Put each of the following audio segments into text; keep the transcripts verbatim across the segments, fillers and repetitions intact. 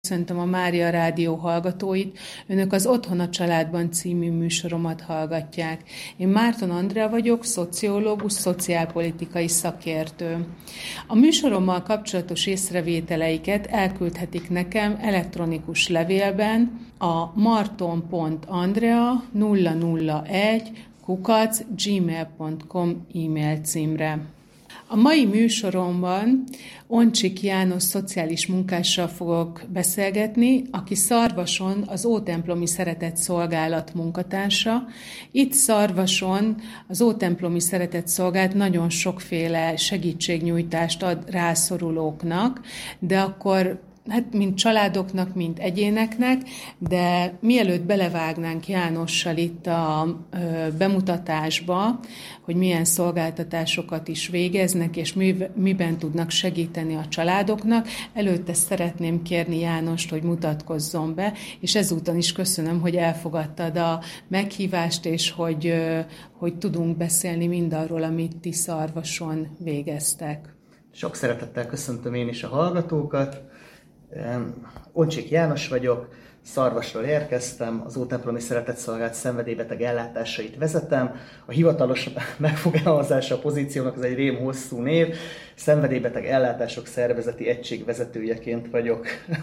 Köszöntöm a Mária Rádió hallgatóit. Önök az Otthon a családban című műsoromat hallgatják. Én Márton Andrea vagyok, szociológus, szociálpolitikai szakértő. A műsorommal kapcsolatos észrevételeiket elküldhetik nekem elektronikus levélben a marton pont andrea nulla nulla egy kukac gmail pont com e-mail címre. A mai műsoromban Oncsik János szociális munkással fogok beszélgetni, aki Szarvason az Ótemplomi Szeretett Szolgálat munkatársa. Itt Szarvason az Ótemplomi Szeretett Szolgálat nagyon sokféle segítségnyújtást ad rászorulóknak, de akkor hát mind családoknak, mind egyéneknek, de mielőtt belevágnánk Jánossal itt a ö, bemutatásba, hogy milyen szolgáltatásokat is végeznek, és mi, miben tudnak segíteni a családoknak, előtte szeretném kérni Jánost, hogy mutatkozzon be, és ezúton is köszönöm, hogy elfogadtad a meghívást, és hogy, ö, hogy tudunk beszélni mindarról, amit ti Szarvason végeztek. Sok szeretettel köszöntöm én is a hallgatókat. Oncsik János vagyok, Szarvasról érkeztem, az Ótemplomi Szeretett Szolgálat szenvedélybeteg ellátásait vezetem. A hivatalos megfogalmazása a pozíciónak az egy rém hosszú név. Szenvedélybeteg ellátások szervezeti egység vezetőjeként vagyok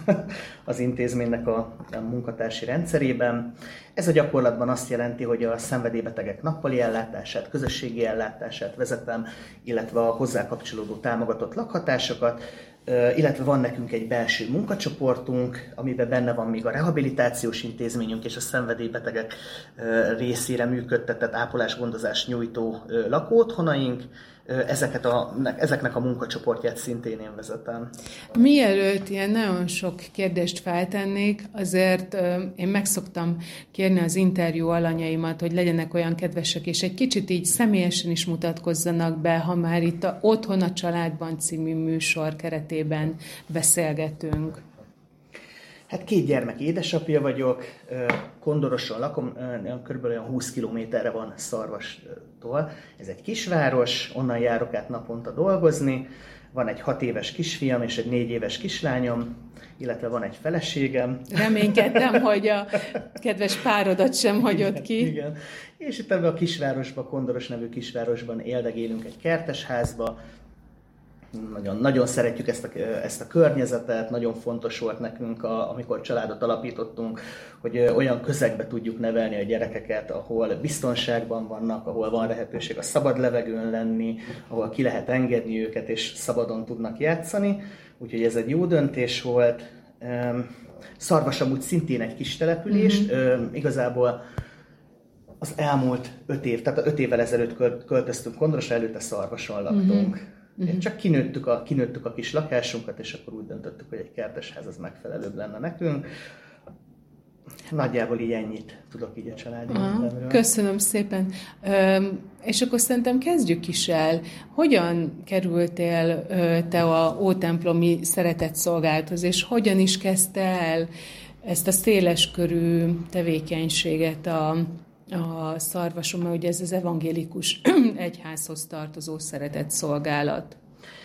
az intézménynek a munkatársi rendszerében. Ez a gyakorlatban azt jelenti, hogy a szenvedélybetegek nappali ellátását, közösségi ellátását vezetem, illetve a hozzá kapcsolódó támogatott lakhatásokat, illetve van nekünk egy belső munkacsoportunk, amiben benne van még a rehabilitációs intézményünk és a szenvedélybetegek részére működtetett ápolás-gondozás nyújtó lakóotthonaink. Ezeket a, ezeknek a munkacsoportját szintén én vezetem. Mielőtt ilyen nagyon sok kérdést feltennék, azért én megszoktam kérni az interjú alanyaimat, hogy legyenek olyan kedvesek, és egy kicsit így személyesen is mutatkozzanak be, ha már itt a Otthon a családban című műsor keretében beszélgetünk. Hát két gyermek édesapja vagyok, Kondoroson lakom, kb. húsz kilométerre van Szarvastól. Ez egy kisváros, onnan járok át naponta dolgozni. Van egy hat éves kisfiam és egy négy éves kislányom, illetve van egy feleségem. Reménykedtem, hogy a kedves párodat sem hagyott ki. Igen. És itt ebben a kisvárosban, Kondoros nevű kisvárosban éldegélünk egy kertesházba. Nagyon, nagyon szeretjük ezt a, ezt a környezetet, nagyon fontos volt nekünk, a, amikor családot alapítottunk, hogy olyan közegbe tudjuk nevelni a gyerekeket, ahol biztonságban vannak, ahol van lehetőség a szabad levegőn lenni, ahol ki lehet engedni őket, és szabadon tudnak játszani. Úgyhogy ez egy jó döntés volt. Szarvas amúgy szintén egy kis település, mm-hmm. igazából az elmúlt öt év, tehát öt évvel ezelőtt költöztünk Kondorosra, előtte Szarvason laktunk. Mm-hmm. Uh-huh. Csak kinőttük a, kinőttük a kis lakásunkat, és akkor úgy döntöttük, hogy egy kertesház az megfelelőbb lenne nekünk. Nagyjából így ennyit tudok így a családi életemről. Köszönöm szépen. Üm, és akkor szerintem kezdjük is el. Hogyan kerültél te a Ótemplomi Szeretett Szolgálathoz, és hogyan is kezdte el ezt a széleskörű tevékenységet a a Szarvason, mert ugye ez az evangélikus egyházhoz tartozó szeretett szolgálat.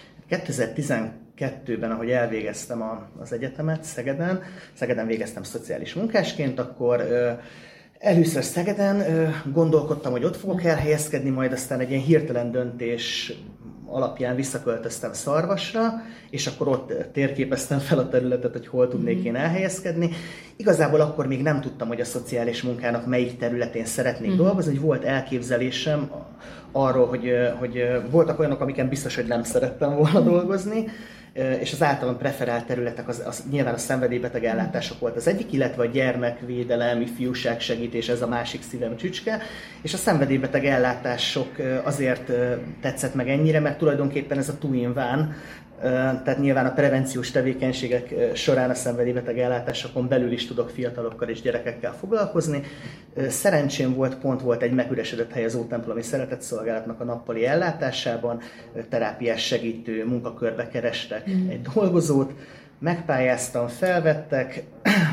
kétezer-tizenkettőben, ahogy elvégeztem a, az egyetemet Szegeden, Szegeden végeztem szociális munkásként, akkor ö, először Szegeden ö, gondolkodtam, hogy ott fogok elhelyezkedni, majd aztán egy ilyen hirtelen döntés alapján visszaköltöztem Szarvasra, és akkor ott térképeztem fel a területet, hogy hol tudnék én elhelyezkedni. Igazából akkor még nem tudtam, hogy a szociális munkának melyik területén szeretnék uh-huh. dolgozni, hogy volt elképzelésem arról, hogy, hogy voltak olyanok, amiken biztos, hogy nem szerettem volna dolgozni, és az általán preferált területek az, az nyilván a szenvedélybeteg ellátások volt az egyik, illetve a gyermekvédelem, ifjúság segítés, ez a másik szívem csücske, és a szenvedélybeteg ellátások azért tetszett meg ennyire, mert tulajdonképpen ez a two in one, tehát nyilván a prevenciós tevékenységek során a szenvedélybeteg ellátásokon belül is tudok fiatalokkal és gyerekekkel foglalkozni. Szerencsém volt, pont volt egy megüresedett hely az Ótemplomi Szeretett Szolgálatnak a nappali ellátásában, terápiás segítő munkakörbe kerestek mm. egy dolgozót, megpályáztam, felvettek.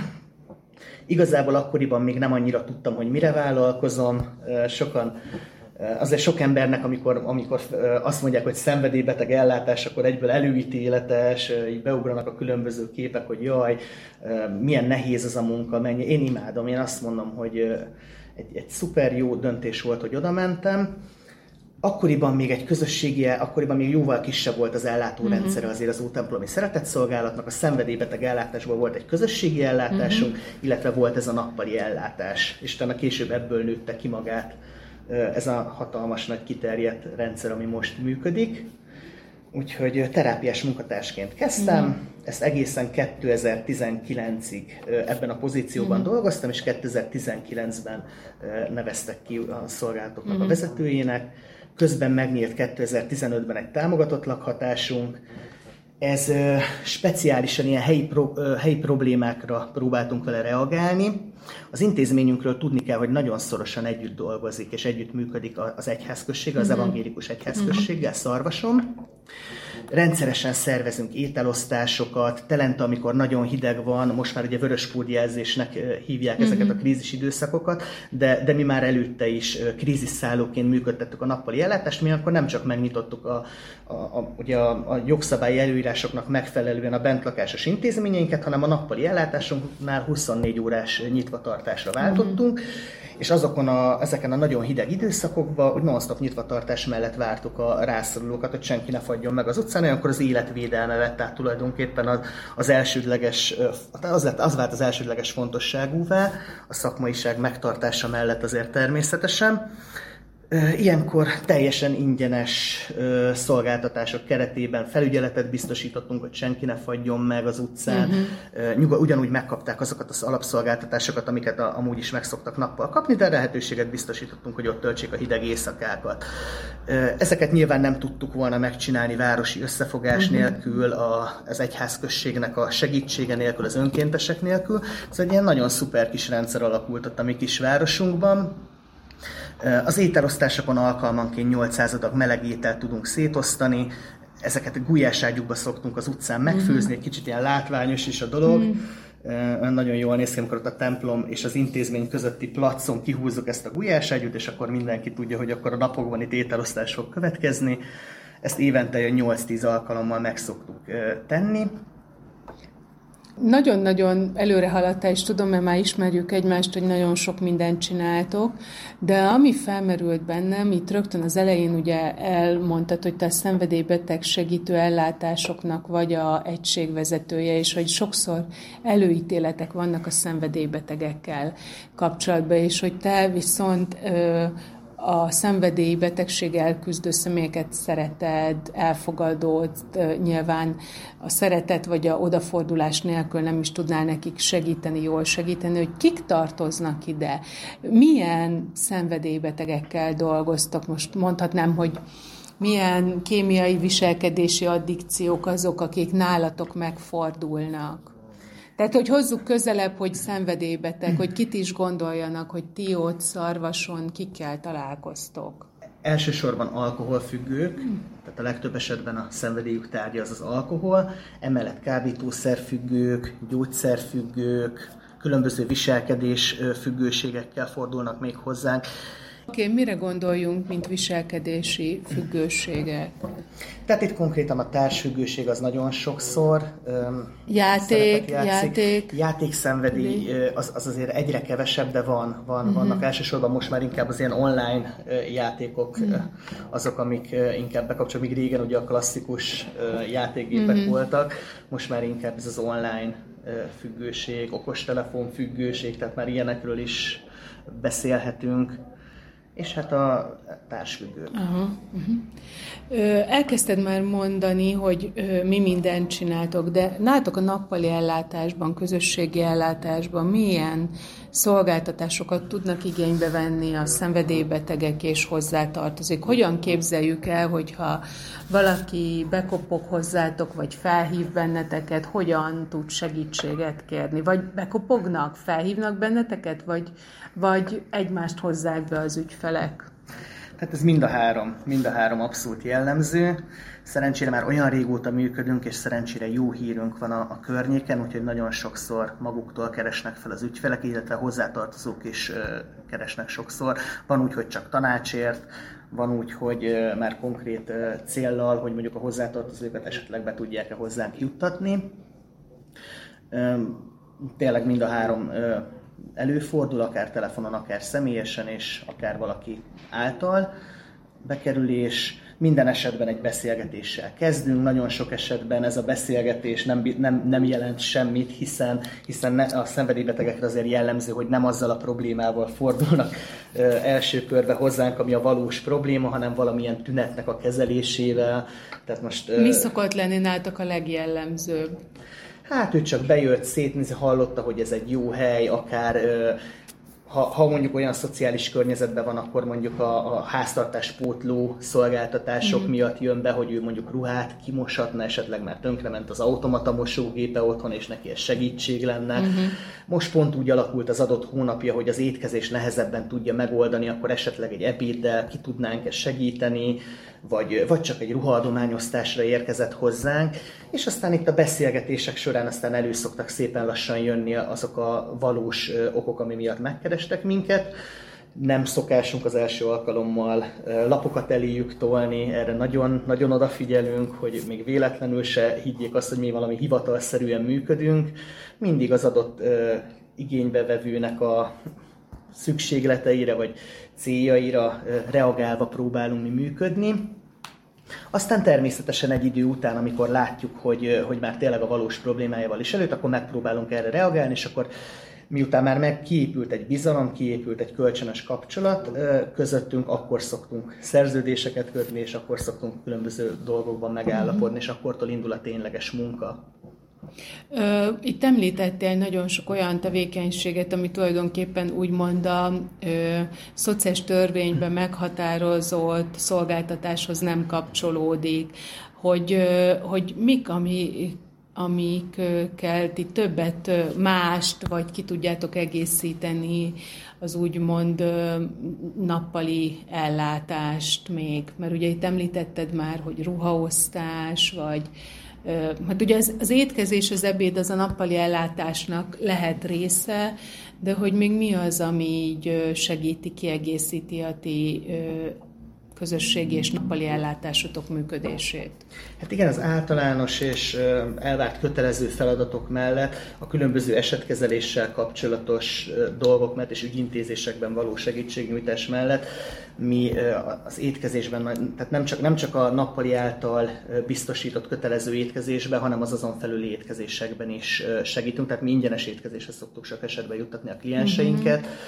Igazából akkoriban még nem annyira tudtam, hogy mire vállalkozom. Sokan Azért sok embernek, amikor, amikor azt mondják, hogy szenvedélybeteg ellátás, akkor egyből előítéletes, így beugranak a különböző képek, hogy jaj, milyen nehéz az a munka, mennyi. Én imádom, én azt mondom, hogy egy, egy szuper jó döntés volt, hogy oda mentem. Akkoriban még egy közösségi, akkoriban még jóval kisebb volt az ellátórendszere uh-huh. azért az Ótemplomi Szeretetszolgálatnak, a szenvedélybeteg ellátásból volt egy közösségi ellátásunk, uh-huh. illetve volt ez a nappali ellátás, és utána később ebből nőtte ki magát ez a hatalmas nagy kiterjedt rendszer, ami most működik. Úgyhogy terápiás munkatársként kezdtem, uh-huh. ezt egészen kétezer-tizenkilencig ebben a pozícióban uh-huh. dolgoztam, és kétezer-tizenkilencben neveztek ki a szolgálatoknak uh-huh. a vezetőjének. Közben megnyílt kétezer-tizenötben egy támogatott lakhatásunk. Ez uh, speciálisan ilyen helyi, pro, uh, helyi problémákra próbáltunk vele reagálni. Az intézményünkről tudni kell, hogy nagyon szorosan együtt dolgozik, és együtt működik az egyházközséggel, az evangélikus egyházközséggel, Szarvason. Rendszeresen szervezünk ételosztásokat, telente, amikor nagyon hideg van, most már ugye vöröspódjelzésnek hívják ezeket a krízis időszakokat, de, de mi már előtte is krízisszállóként működtettük a nappali ellátást, mi akkor nem csak megnyitottuk a, a, a, ugye a, a jogszabályi előírásoknak megfelelően a bentlakásos intézményeinket, hanem a nappali ellátásunknál huszonnégy órás nyitvatartásra váltottunk, és azokon a, ezeken a nagyon hideg időszakokban, hogy non-stop nyitvatartás mellett vártuk a rászorulókat, hogy senki ne fagyjon meg az utcán, olyankor az életvédelme vett át tulajdonképpen az, az elsődleges, az, lett, az vált az elsődleges fontosságúvá, a szakmaiság megtartása mellett azért természetesen. Ilyenkor teljesen ingyenes szolgáltatások keretében felügyeletet biztosítottunk, hogy senki ne fagyjon meg az utcán. Uh-huh. Ugyanúgy megkapták azokat az alapszolgáltatásokat, amiket amúgy is megszoktak nappal kapni, de lehetőséget biztosítottunk, hogy ott töltsék a hideg éjszakákat. Ezeket nyilván nem tudtuk volna megcsinálni városi összefogás uh-huh. nélkül, az egyházközségnek a segítsége nélkül, az önkéntesek nélkül. Ez egy ilyen nagyon szuper kis rendszer alakult ott a mi kis városunkban. Az ételosztásokon alkalmanként nyolcszáz adag meleg ételt tudunk szétosztani, ezeket a gulyáságyúkba szoktunk az utcán megfőzni, egy kicsit ilyen látványos is a dolog. Mm. Nagyon jól néz ki, amikor ott a templom és az intézmény közötti placon kihúzzuk ezt a gulyáságyút, és akkor mindenki tudja, hogy akkor a napokban itt ételosztás fog következni. Ezt évente nyolc-tíz alkalommal meg szoktuk tenni. Nagyon-nagyon előre haladtál, és tudom, mert már ismerjük egymást, hogy nagyon sok mindent csináltok, de ami felmerült bennem, itt rögtön az elején ugye elmondtad, hogy te a szenvedélybeteg segítő ellátásoknak vagy a egységvezetője, és hogy sokszor előítéletek vannak a szenvedélybetegekkel kapcsolatban, és hogy te viszont ö, a szenvedélybetegség elküzdő személyeket szereted, elfogadod, nyilván a szeretet vagy a odafordulás nélkül nem is tudnál nekik segíteni, jól segíteni, hogy kik tartoznak ide, milyen szenvedélybetegekkel dolgoztok, most mondhatnám, hogy milyen kémiai viselkedési addikciók azok, akik nálatok megfordulnak. Tehát, hogy hozzuk közelebb, hogy szenvedélybeteg, hogy kit is gondoljanak, hogy ti ott Szarvason kikkel találkoztok. Elsősorban alkoholfüggők, tehát a legtöbb esetben a szenvedélyük tárgya az az alkohol, emellett kábítószerfüggők, gyógyszerfüggők, különböző viselkedés függőségekkel fordulnak még hozzánk. Oké, okay, mire gondoljunk, mint viselkedési függőségek? Tehát itt konkrétan a társfüggőség az nagyon sokszor um, játék, játék. Játékszenvedély az, az azért egyre kevesebb, de van, van uh-huh. vannak elsősorban most már inkább az ilyen online játékok uh-huh. azok, amik inkább bekapcsolódnak, míg régen ugye a klasszikus játékgépek uh-huh. voltak, most már inkább ez az online függőség, okostelefon függőség, tehát már ilyenekről is beszélhetünk. És hát a társfüggő. Aha, uh-huh. Elkezdted már mondani, hogy mi mindent csináltok, de nálatok a nappali ellátásban, közösségi ellátásban milyen szolgáltatásokat tudnak igénybe venni a szenvedélybetegek és hozzátartozik? Hogyan képzeljük el, hogyha valaki bekopog hozzátok, vagy felhív benneteket, hogyan tud segítséget kérni? Vagy bekopognak, felhívnak benneteket, vagy, vagy egymást hozzák be az ügyfelek? Tehát ez mind a három, mind a három abszolút jellemző. Szerencsére már olyan régóta működünk, és szerencsére jó hírünk van a, a környéken, úgyhogy nagyon sokszor maguktól keresnek fel az ügyfelek, illetve hozzátartozók is ö, keresnek sokszor. Van úgy, hogy csak tanácsért, van úgy, hogy ö, már konkrét ö, céllal, hogy mondjuk a hozzátartozókat esetleg be tudják-e hozzánk juttatni. Ö, tényleg mind a három ö, előfordul, akár telefonon, akár személyesen, és akár valaki által bekerülés. Minden esetben egy beszélgetéssel kezdünk, nagyon sok esetben ez a beszélgetés nem, nem, nem jelent semmit, hiszen, hiszen a szenvedélybetegekre azért jellemző, hogy nem azzal a problémával fordulnak ö, első körbe hozzánk, ami a valós probléma, hanem valamilyen tünetnek a kezelésével. Tehát most, ö, Mi szokott lenni nálatok a legjellemzőbb? Hát ő csak bejött, szétnézi, hallotta, hogy ez egy jó hely, akár ö, Ha, ha mondjuk olyan szociális környezetben van, akkor mondjuk a, a háztartáspótló szolgáltatások mm. miatt jön be, hogy ő mondjuk ruhát kimosatna, esetleg már tönkrement az automata mosógépe otthon, és neki ez segítség lenne. Mm-hmm. Most pont úgy alakult az adott hónapja, hogy az étkezés nehezebben tudja megoldani, akkor esetleg egy ebéddel ki tudnánk ezt segíteni, vagy, vagy csak egy ruhaadományosztásra érkezett hozzánk, és aztán itt a beszélgetések során aztán elő szoktak szépen lassan jönni azok a valós okok, ami miatt megkerestek minket. Nem szokásunk az első alkalommal lapokat eléjük tolni, erre nagyon, nagyon odafigyelünk, hogy még véletlenül se higgyék azt, hogy mi valami hivatalszerűen működünk. Mindig az adott igénybevevőnek a szükségleteire vagy céljaira reagálva próbálunk mi működni. Aztán természetesen egy idő után, amikor látjuk, hogy, hogy már tényleg a valós problémájával is előtt, akkor megpróbálunk erre reagálni, és akkor miután már meg kiépült egy bizalom, kiépült egy kölcsönös kapcsolat közöttünk, akkor szoktunk szerződéseket kötni, és akkor szoktunk különböző dolgokban megállapodni, és akkortól indul a tényleges munka. Itt említettél nagyon sok olyan tevékenységet, ami tulajdonképpen úgymond a ö, szociális törvényben meghatározott szolgáltatáshoz nem kapcsolódik, hogy, ö, hogy mik, ami, amikkel ti többet mást, vagy ki tudjátok egészíteni az úgymond nappali ellátást még. Mert ugye itt említetted már, hogy ruhaosztás, vagy hát ugye az, az étkezés, az ebéd az a nappali ellátásnak lehet része, de hogy még mi az, ami így segíti, kiegészíti a ti közösségi és nappali ellátásotok működését? Hát igen, az általános és elvárt kötelező feladatok mellett a különböző esetkezeléssel kapcsolatos dolgok mellett és ügyintézésekben való segítségnyújtás mellett mi az étkezésben, tehát nem csak, nem csak a nappali által biztosított kötelező étkezésben, hanem az azon felüli étkezésekben is segítünk, tehát mi ingyenes étkezésre szoktuk sok esetben juttatni a klienseinket. Mm-hmm.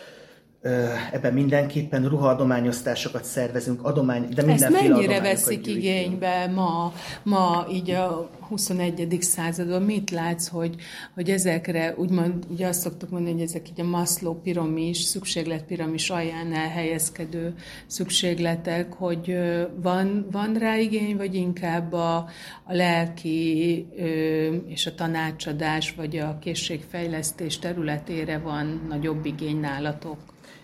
Ebben mindenképpen ruhaadományosztásokat szervezünk, adomány, de mindenféle adományokat gyűjtünk. Ezt mennyire veszik igénybe ma, ma így a huszonegyedik században? Mit látsz, hogy, hogy ezekre, úgymond, ugye azt szoktuk mondani, hogy ezek így a Maslow piramis, szükségletpiramis alján elhelyezkedő szükségletek, hogy van, van rá igény, vagy inkább a, a lelki és a tanácsadás, vagy a készségfejlesztés területére van nagyobb igény nálatok?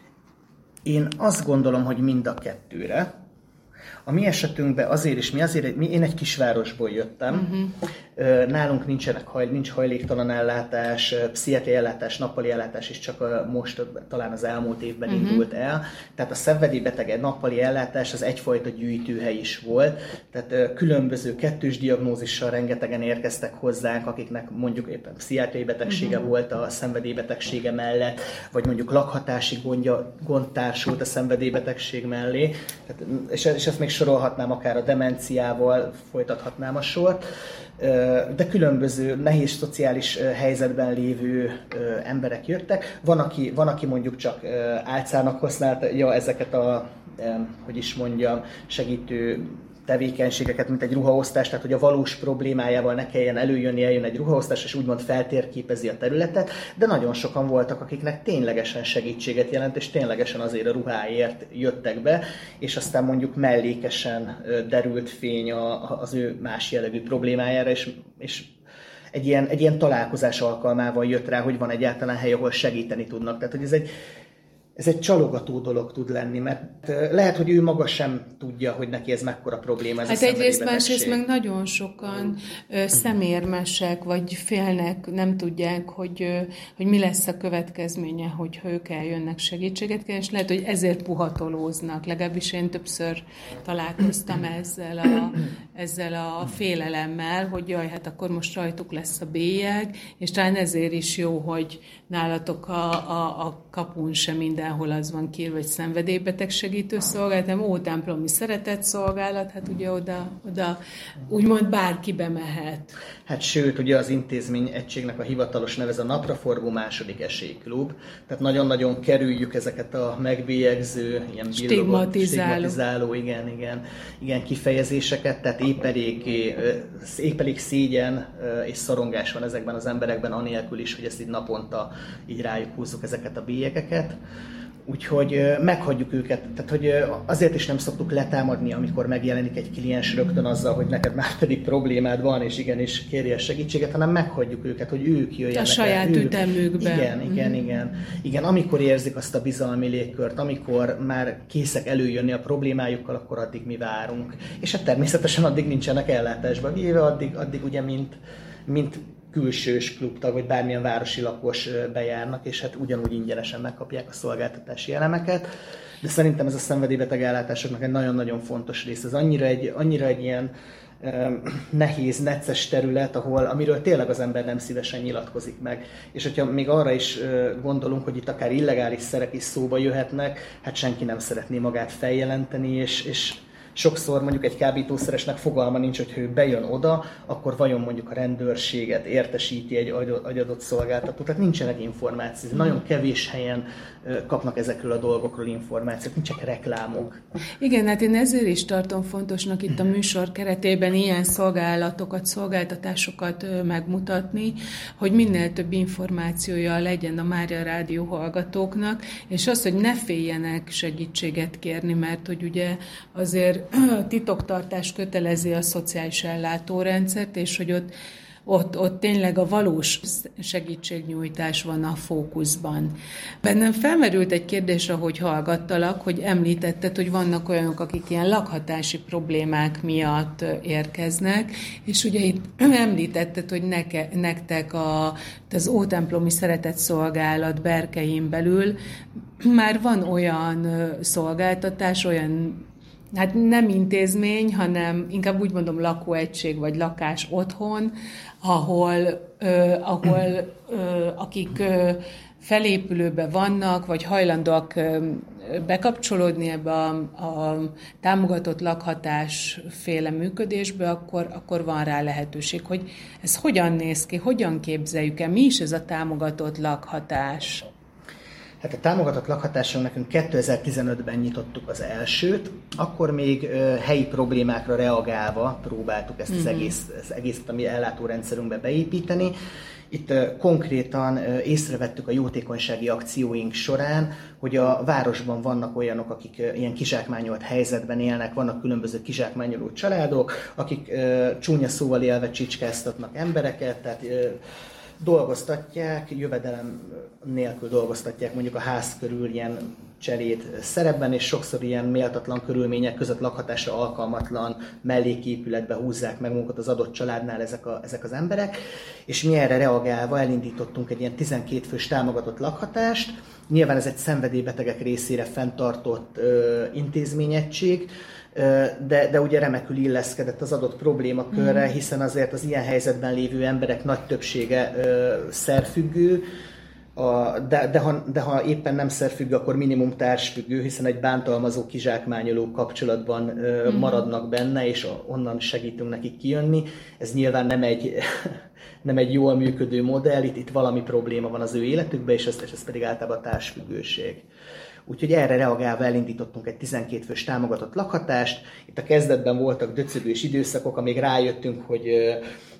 Én azt gondolom, hogy mind a kettőre. A mi esetünkben azért is, mi azért, mi, én egy kisvárosból jöttem, uh-huh. nálunk nincsenek, nincs hajléktalan ellátás, pszichiátriai ellátás, nappali ellátás is csak a, most talán az elmúlt évben uh-huh. indult el. Tehát a szenvedélybeteg nappali ellátás az egyfajta gyűjtőhely is volt. Tehát különböző kettős diagnózissal rengetegen érkeztek hozzánk, akiknek mondjuk éppen pszichiátriai betegsége uh-huh. volt a szenvedélybetegsége mellett, vagy mondjuk lakhatási gondja, gond társult a szenvedélybetegség mellé. Tehát, és, és ezt még sorolhatnám akár a demenciával, folytathatnám a sort, de különböző nehéz szociális helyzetben lévő emberek jöttek. Van, aki, van, aki mondjuk csak álcának használja ezeket a, hogy is mondjam, segítő tevékenységeket, mint egy ruhaosztás, tehát hogy a valós problémájával ne kelljen előjönni, eljön egy ruhaosztás, és úgymond feltérképezi a területet, de nagyon sokan voltak, akiknek ténylegesen segítséget jelent, és ténylegesen azért a ruháért jöttek be, és aztán mondjuk mellékesen derült fény az ő más jellegű problémájára, és, és egy ilyen, egy ilyen találkozás alkalmával jött rá, hogy van egyáltalán hely, ahol segíteni tudnak. Tehát, hogy ez egy ez egy csalogató dolog tud lenni, mert lehet, hogy ő maga sem tudja, hogy neki ez mekkora probléma. Ez hát egyrészt, másrészt meg nagyon sokan ö, szemérmesek, vagy félnek, nem tudják, hogy, ö, hogy mi lesz a következménye, hogyha ők eljönnek segítséget keresni. Lehet, hogy ezért puhatolóznak. Legalábbis én többször találkoztam ezzel a, ezzel a félelemmel, hogy jaj, hát akkor most rajtuk lesz a bélyeg, és talán ezért is jó, hogy nálatok a, a, a kapun sem mindenhol az van kiírva, vagy szenvedélybeteg segítő szolgálat, hanem ótemplomi szeretett szolgálat, hát ugye oda, oda úgymond bárki bemehet. Hát sőt, ugye az intézmény egységnek a hivatalos neve, ez a Napraforgó második esélyklub, tehát nagyon-nagyon kerüljük ezeket a megbélyegző, ilyen billogott, stigmatizáló, igen, igen, igen, kifejezéseket, tehát épp elég, épp elég szégyen és szorongás van ezekben az emberekben, anélkül is, hogy ezt így naponta így rájuk húzzuk ezeket a bélyegeket. Úgyhogy meghagyjuk őket, tehát hogy azért is nem szoktuk letámadni, amikor megjelenik egy kliens rögtön azzal, hogy neked már pedig problémád van, és igenis kérje segítséget, hanem meghagyjuk őket, hogy ők jöjjenek. A saját el, ütemükben. Igen, igen, mm. igen. Igen, amikor érzik azt a bizalmi légkört, amikor már készek előjönni a problémájukkal, akkor addig mi várunk. És hát természetesen addig nincsenek ellátásba véve, addig, addig ugye mint, mint külsős klubtag, vagy bármilyen városi lakos bejárnak, és hát ugyanúgy ingyenesen megkapják a szolgáltatási elemeket. De szerintem ez a szenvedélybeteg ellátásoknak egy nagyon-nagyon fontos rész. Ez annyira egy, annyira egy ilyen um, nehéz, necces terület, ahol, amiről tényleg az ember nem szívesen nyilatkozik meg. És hogyha még arra is uh, gondolunk, hogy itt akár illegális szerek is szóba jöhetnek, hát senki nem szeretné magát feljelenteni, és, és sokszor mondjuk egy kábítószeresnek fogalma nincs, hogy ő bejön oda, akkor vajon mondjuk a rendőrséget értesíti egy adott szolgáltató. Tehát nincsenek információk. Nagyon kevés helyen kapnak ezekről a dolgokról információt, nincsenek reklámok. Igen, hát én ezért is tartom fontosnak itt a műsor keretében ilyen szolgálatokat, szolgáltatásokat megmutatni, hogy minél több információja legyen a Mária Rádió hallgatóknak, és az, hogy ne féljenek segítséget kérni, mert hogy ugye azért titoktartás kötelezi a szociális ellátórendszert, és hogy ott, ott, ott tényleg a valós segítségnyújtás van a fókuszban. Bennem felmerült egy kérdés, ahogy hallgattalak, hogy említetted, hogy vannak olyanok, akik ilyen lakhatási problémák miatt érkeznek, és ugye itt említetted, hogy neke, nektek a, az Ótemplomi Szeretett Szolgálat berkein belül már van olyan szolgáltatás, olyan hát nem intézmény, hanem inkább úgy mondom lakóegység vagy lakás otthon, ahol, ö, ahol ö, akik ö, felépülőben vannak, vagy hajlandóak ö, bekapcsolódni ebbe a, a támogatott lakhatás féle működésbe, akkor, akkor van rá lehetőség, hogy ez hogyan néz ki, hogyan képzeljük el, mi is ez a támogatott lakhatás? Hát a támogatott lakhatáson nekünk kétezer-tizenötben nyitottuk az elsőt, akkor még uh, helyi problémákra reagálva próbáltuk ezt mm-hmm. az egész, az egészet a mi ellátórendszerünkbe beépíteni. Itt uh, konkrétan uh, észrevettük a jótékonysági akcióink során, hogy a városban vannak olyanok, akik uh, ilyen kizsákmányolt helyzetben élnek, vannak különböző kizsákmányoló családok, akik uh, csúnya szóval élve csicskáztatnak embereket, tehát uh, dolgoztatják, jövedelem nélkül dolgoztatják mondjuk a ház körül ilyen cserét szerepben, és sokszor ilyen méltatlan körülmények között lakhatásra alkalmatlan melléképületbe húzzák meg magukat az adott családnál ezek, a, ezek az emberek, és mi erre reagálva elindítottunk egy ilyen tizenkét fős támogatott lakhatást. Nyilván ez egy szenvedélybetegek részére fenntartott ö, intézményegység, De, de ugye remekül illeszkedett az adott problémakörre, mm. hiszen azért az ilyen helyzetben lévő emberek nagy többsége ö, szerfüggő, a, de, de, ha, de ha éppen nem szerfüggő, akkor minimum társfüggő, hiszen egy bántalmazó, kizsákmányoló kapcsolatban ö, mm. maradnak benne, és onnan segítünk nekik kijönni. Ez nyilván nem egy, nem egy jól működő modell, itt, itt valami probléma van az ő életükben, és ez, és ez pedig általában a társfüggőség. Úgyhogy erre reagálva elindítottunk egy tizenkét fős támogatott lakhatást. Itt a kezdetben voltak döcögős időszakok, amíg rájöttünk, hogy,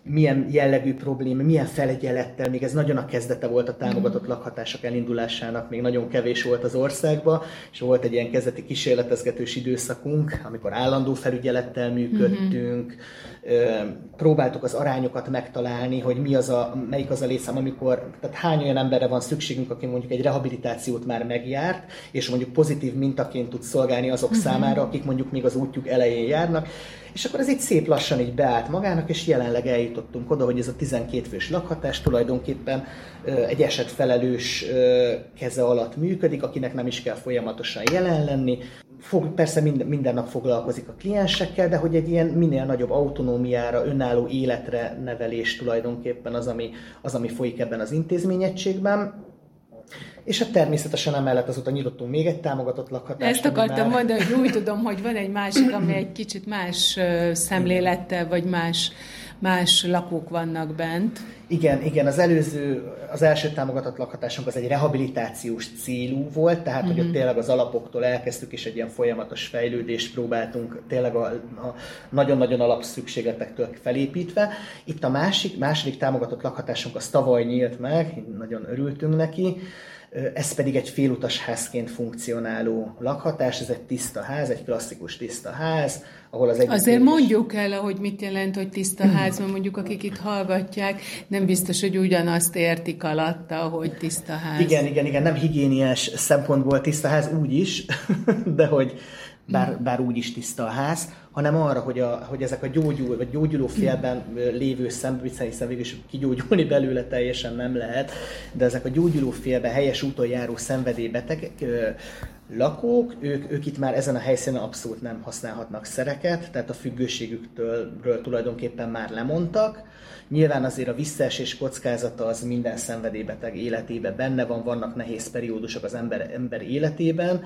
milyen jellegű probléma, milyen felügyelettel, még ez nagyon a kezdete volt a támogatott lakhatások elindulásának, még nagyon kevés volt az országban, és volt egy ilyen kezdeti kísérletezgetős időszakunk, amikor állandó felügyelettel működtünk, mm-hmm. próbáltuk az arányokat megtalálni, hogy mi az a, melyik az a létszám, amikor, tehát hány olyan emberre van szükségünk, aki mondjuk egy rehabilitációt már megjárt, és mondjuk pozitív mintaként tud szolgálni azok mm-hmm. számára, akik mondjuk még az útjuk elején járnak. És akkor ez így szép lassan így beállt magának, és jelenleg eljutottunk oda, hogy ez a tizenkét fős lakhatás tulajdonképpen egy esetfelelős keze alatt működik, akinek nem is kell folyamatosan jelen lenni. Fog, persze minden, minden nap foglalkozik a kliensekkel, de hogy egy ilyen minél nagyobb autonómiára, önálló életre nevelés tulajdonképpen az, ami, az, ami folyik ebben az intézményegységben. És hát természetesen emellett azóta nyitottunk még egy támogatott lakhatást. Ezt akartam már... mondani, hogy úgy tudom, hogy van egy másik, ami egy kicsit más szemlélettel, vagy más, más lakók vannak bent. Igen, igen, az előző, az első támogatott lakhatásunk az egy rehabilitációs célú volt, tehát mm-hmm. hogy ott tényleg az alapoktól elkezdtük, és egy ilyen folyamatos fejlődést próbáltunk tényleg a, a nagyon-nagyon alapszükségletektől felépítve. Itt a másik, második támogatott lakhatásunk az tavaly nyílt meg, nagyon örültünk neki. Ez pedig egy félutas házként funkcionáló lakhatás, ez egy tiszta ház, egy klasszikus tiszta ház, ahol az egyik... Azért mondjuk el, hogy mit jelent, hogy tiszta ház, mert mondjuk akik itt hallgatják, nem biztos, hogy ugyanazt értik alatta, hogy tiszta ház. Igen, igen, igen, nem higiéniás szempontból tiszta ház úgy is, de hogy bár, bár úgy is tiszta a ház, hanem arra, hogy, a, hogy ezek a gyógyul, vagy gyógyuló félben lévő szemben, hiszen végül is kigyógyulni belőle teljesen nem lehet, de ezek a gyógyuló félben helyes úton járó szenvedélybeteg lakók, ők, ők itt már ezen a helyszínen abszolút nem használhatnak szereket, tehát a függőségüktől tulajdonképpen már lemondtak. Nyilván azért a visszaesés kockázata az minden szenvedélybeteg életében benne van, vannak nehéz periódusok az ember, ember életében.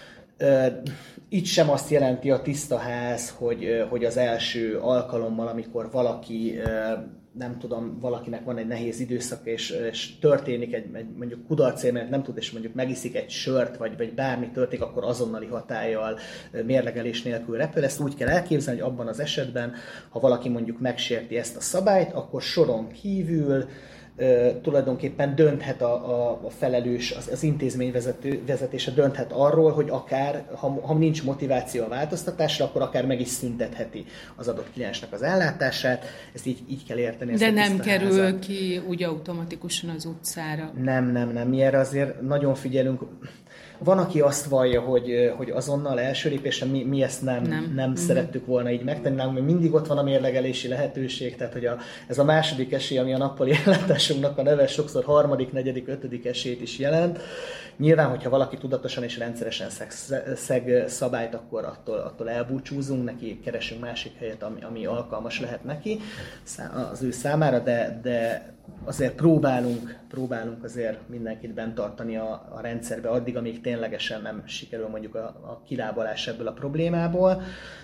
Itt sem azt jelenti a tiszta ház, hogy, hogy az első alkalommal, amikor valaki, nem tudom, valakinek van egy nehéz időszak, és, és történik egy, egy mondjuk kudarcélményt, nem tud, és mondjuk megiszik egy sört, vagy, vagy bármi történik, akkor azonnali hatállyal, mérlegelés nélkül repül. Ezt úgy kell elképzelni, hogy abban az esetben, ha valaki mondjuk megsérti ezt a szabályt, akkor soron kívül Uh, tulajdonképpen dönthet a, a, a felelős, az, az intézmény vezető, vezetése dönthet arról, hogy akár, ha, ha nincs motiváció a változtatásra, akkor akár meg is szüntetheti az adott kliensnek az ellátását. Ezt így, így kell érteni. De nem kerül házat. Ki úgy automatikusan az utcára. Nem, nem, nem. Mi erre azért nagyon figyelünk. Van, aki azt vallja, hogy, hogy azonnal első lépésre mi, mi ezt nem, nem. nem mm. szerettük volna így megtenni, mert mindig ott van a mérlegelési lehetőség, tehát hogy a, ez a második esély, ami a nappali ellátásunknak a neve, sokszor harmadik, negyedik, ötödik esélyt is jelent. Nyilván, hogyha valaki tudatosan és rendszeresen szeg, szeg szabályt, akkor attól, attól elbúcsúzunk, neki keresünk másik helyet, ami, ami alkalmas lehet neki, az ő számára, de, de azért próbálunk, próbálunk azért mindenkit bent tartani a, a rendszerbe addig, amíg ténylegesen nem sikerül mondjuk a, a kilábalás ebből a problémából.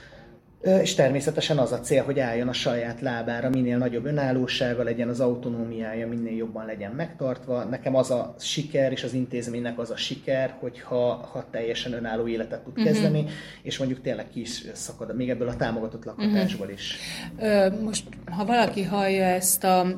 És természetesen az a cél, hogy álljon a saját lábára, minél nagyobb önállósága legyen, az autonómiája minél jobban legyen megtartva. Nekem az a siker, és az intézménynek az a siker, hogyha ha teljesen önálló életet tud kezdeni, uh-huh. és mondjuk tényleg ki is szakad, még ebből a támogatott lakhatásból is. Uh-huh. Most, ha valaki hallja ezt a,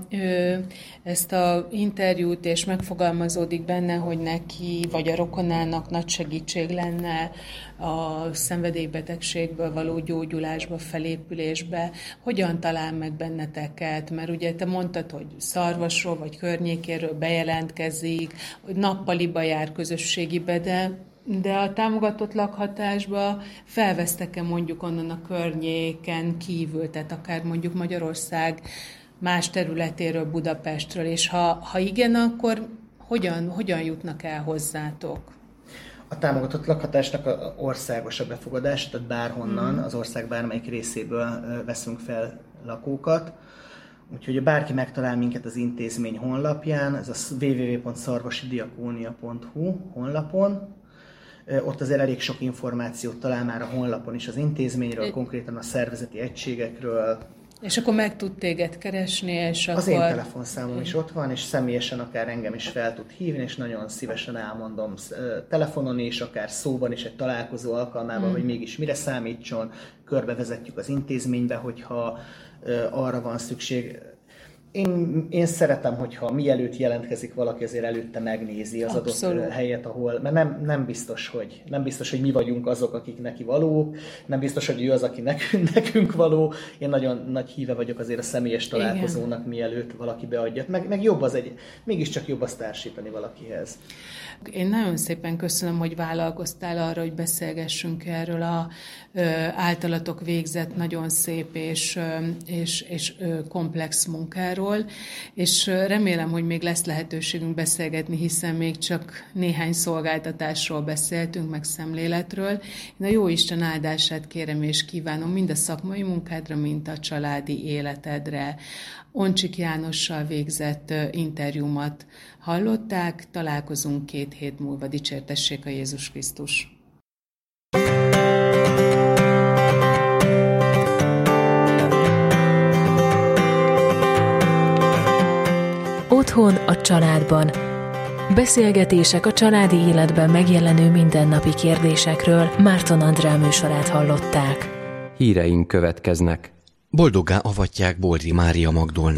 ezt a interjút, és megfogalmazódik benne, hogy neki, vagy a rokonának nagy segítség lenne a szenvedélybetegségből való gyógyulásba, felépülésbe, hogyan talál meg benneteket? Mert ugye te mondtad, hogy Szarvasról vagy környékéről bejelentkezik, hogy nappaliba jár közösségibe, de, de a támogatott lakhatásba felvesztek-e mondjuk onnan a környéken kívül, tehát akár mondjuk Magyarország más területéről, Budapestről, és ha, ha igen, akkor hogyan, hogyan jutnak el hozzátok? A támogatott lakhatásnak a országos a befogadás, tehát bárhonnan, mm. az ország bármelyik részéből veszünk fel lakókat. Úgyhogy bárki megtalál minket az intézmény honlapján, ez a double-u double-u double-u pont szarvasidiakónia pont hu honlapon. Ott azért elég sok információt talál már a honlapon is az intézményről, konkrétan a szervezeti egységekről. És akkor meg tud téged keresni, és akkor... Az én telefonszámom is ott van, és személyesen akár engem is fel tud hívni, és nagyon szívesen elmondom telefonon is, akár szóban is egy találkozó alkalmával, mm. hogy mégis mire számítson, körbevezetjük az intézménybe, hogyha arra van szükség. én, én szeretem, hogyha mielőtt jelentkezik valaki, azért előtte megnézi az Abszolút. adott helyet, ahol, mert nem, nem, biztos, hogy, nem biztos, hogy mi vagyunk azok, akik neki valók, nem biztos, hogy ő az, aki nekünk, nekünk való. Én nagyon nagy híve vagyok azért a személyes találkozónak, Igen. mielőtt valaki beadja. Meg, meg jobb az egy, mégiscsak jobb azt társítani valakihez. Én nagyon szépen köszönöm, hogy vállalkoztál arra, hogy beszélgessünk erről a ö, általatok végzett nagyon szép és, ö, és, és ö, komplex munkáról, és remélem, hogy még lesz lehetőségünk beszélgetni, hiszen még csak néhány szolgáltatásról beszéltünk, meg szemléletről. Én a Jóisten áldását kérem és kívánom mind a szakmai munkádra, mind a családi életedre. Oncsik Jánossal végzett interjúmat hallották, találkozunk két hét múlva. Dicsértessék a Jézus Krisztus! Otthon a családban. Beszélgetések a családi életben megjelenő mindennapi kérdésekről. Márton Andrea műsorát hallották. Híreink következnek. Boldoggá avatják Boldi Mária Magdolnát.